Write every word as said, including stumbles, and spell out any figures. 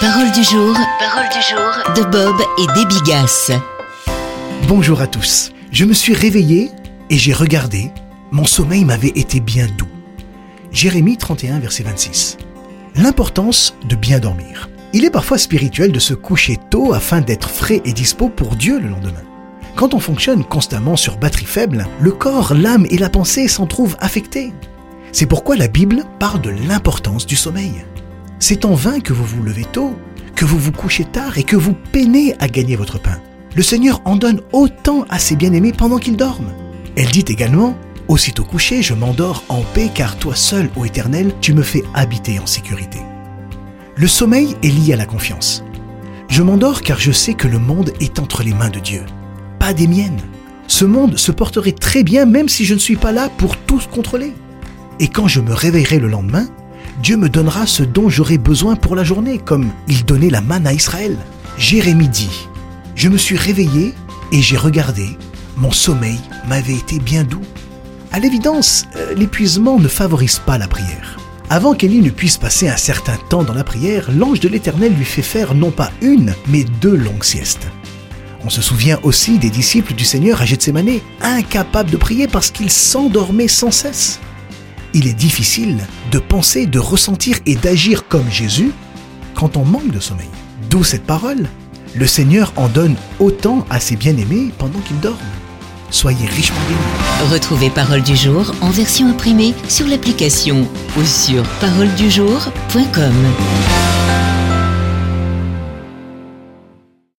Parole du jour, parole du jour de Bob et des Bigasses. Bonjour à tous. Je me suis réveillé et j'ai regardé. Mon sommeil m'avait été bien doux. Jérémie trente et un, verset vingt-six. L'importance de bien dormir. Il est parfois spirituel de se coucher tôt afin d'être frais et dispo pour Dieu le lendemain. Quand on fonctionne constamment sur batterie faible, le corps, l'âme et la pensée s'en trouvent affectés. C'est pourquoi la Bible parle de l'importance du sommeil. C'est en vain que vous vous levez tôt, que vous vous couchez tard et que vous peinez à gagner votre pain. Le Seigneur en donne autant à ses bien-aimés pendant qu'ils dorment. Elle dit également « Aussitôt couché, je m'endors en paix car toi seul, ô Éternel, tu me fais habiter en sécurité. » Le sommeil est lié à la confiance. Je m'endors car je sais que le monde est entre les mains de Dieu, pas des miennes. Ce monde se porterait très bien même si je ne suis pas là pour tout contrôler. Et quand je me réveillerai le lendemain, Dieu me donnera ce dont j'aurai besoin pour la journée, comme il donnait la manne à Israël. Jérémie dit « Je me suis réveillé et j'ai regardé, mon sommeil m'avait été bien doux. » À l'évidence, l'épuisement ne favorise pas la prière. Avant qu'Élie ne puisse passer un certain temps dans la prière, l'ange de l'Éternel lui fait faire non pas une, mais deux longues siestes. On se souvient aussi des disciples du Seigneur à Gethsémane, incapables de prier parce qu'ils s'endormaient sans cesse. Il est difficile de penser, de ressentir et d'agir comme Jésus quand on manque de sommeil. D'où cette parole. Le Seigneur en donne autant à ses bien-aimés pendant qu'ils dorment. Soyez richement bénis. Retrouvez Parole du jour en version imprimée sur l'application ou sur parole du jour point com.